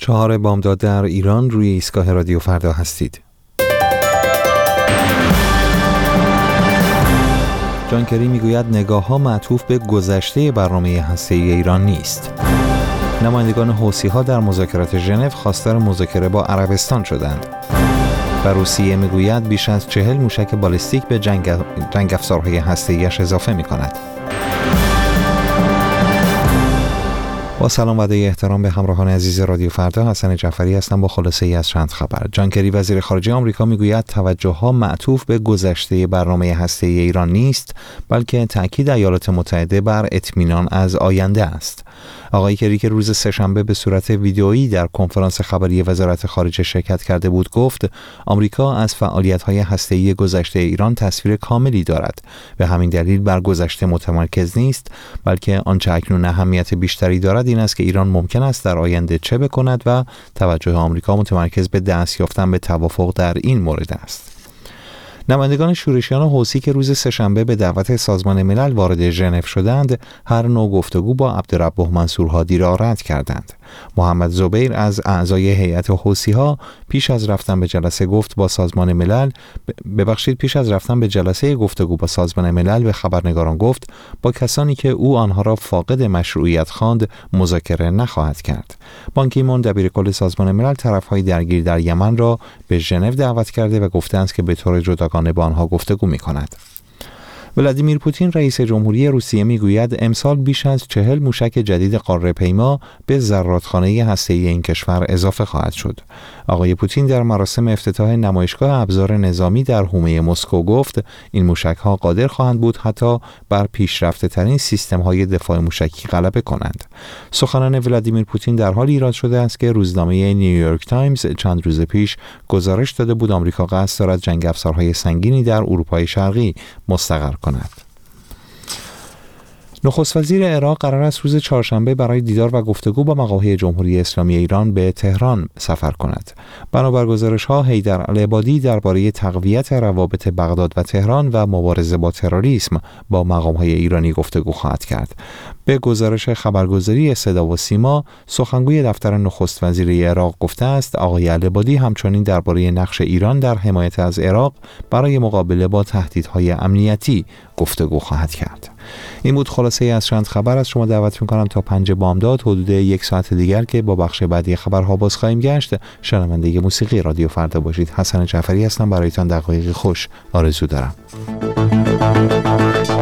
4 بامداد در ایران روی ایستگاه رادیو فردا هستید. جان کری میگوید نگاه‌ها معطوف به گذشته برنامه هسته‌ای ایران نیست. نمایندگان حوثی‌ها در مذاکرات ژنو خواستار مذاکره با عربستان شدند. و روسیه میگوید بیش از 40 موشک بالستیک به جنگ افزارهای هسته‌ای‌اش اضافه می‌کند. با سلام و ادای احترام به همراهان عزیز رادیو فردا، حسن جعفری هستم با خلاصه‌ای از چند خبر. جان کری وزیر خارجه آمریکا میگوید توجه‌ها معطوف به گذشته برنامه هسته‌ای ایران نیست، بلکه تأکید ایالات متحده بر اطمینان از آینده است. آقای کری که روز سه‌شنبه به صورت ویدئویی در کنفرانس خبری وزارت خارجه شرکت کرده بود گفت آمریکا از فعالیت‌های هسته‌ای گذشته ایران تصویر کاملی دارد. به همین دلیل بر گذشته متمرکز نیست، بلکه آنچه اکنون اهمیت بیشتری دارد این است که ایران ممکن است در آینده چه بکند و توجه آمریکا متمرکز به دست یافتن به توافق در این مورد است. نمایندگان شورشیان حوثی که روز سه‌شنبه به دعوت سازمان ملل وارد ژنو شدند، هر نوع گفتگو با عبدالرب منصور هادی را رد کردند. محمد زبیر از اعضای هیئت حوثی‌ها پیش از رفتن به جلسه گفتگو با سازمان ملل به خبرنگاران گفت با کسانی که او آنها را فاقد مشروعیت خواند مذاکره نخواهد کرد. بان کی مون دبیرکل سازمان ملل طرف‌های درگیر در یمن را به ژنو دعوت کرده و گفته است که به طور جداگانه با آنها گفتگو می‌کند. ولادیمیر پوتین رئیس جمهوری روسیه میگوید امسال بیش از 40 موشک جدید قاره‌پیما به زرادخانه هسته‌ای این کشور اضافه خواهد شد. آقای پوتین در مراسم افتتاح نمایشگاه ابزار نظامی در حومه مسکو گفت این موشک‌ها قادر خواهند بود حتی بر پیشرفته‌ترین سیستم‌های دفاع موشکی غلبه کنند. سخنان ولادیمیر پوتین در حالی ایراد شده است که روزنامه نیویورک تایمز چند روز پیش گزارش داده بود آمریکا قصد دارد جنگ افزارهای سنگینی در اروپای شرقی مستقر کند. نخست وزیر عراق قرار است روز چهارشنبه برای دیدار و گفتگو با مقاهی جمهوری اسلامی ایران به تهران سفر کند. بنابر گزارش‌ها حیدر العبادی درباره تقویت روابط بغداد و تهران و مبارزه با تروریسم با مقام‌های ایرانی گفتگو خواهد کرد. به گزارش خبرگزاری صدا و سیما، سخنگوی دفتر نخست وزیر عراق گفته است آقای العبادی همچنین درباره نقش ایران در حمایت از عراق برای مقابله با تهدیدهای امنیتی گفتگو خواهد کرد. این بود خلاصه از چند خبر. از شما دعوت می‌کنم تا 5 بامداد حدود 1 ساعت دیگر که با بخش بعدی خبرها باز خواهیم گشت شنونده موسیقی رادیو فردا باشید. حسن جعفری هستم، برایتان دقایقی خوش آرزو دارم.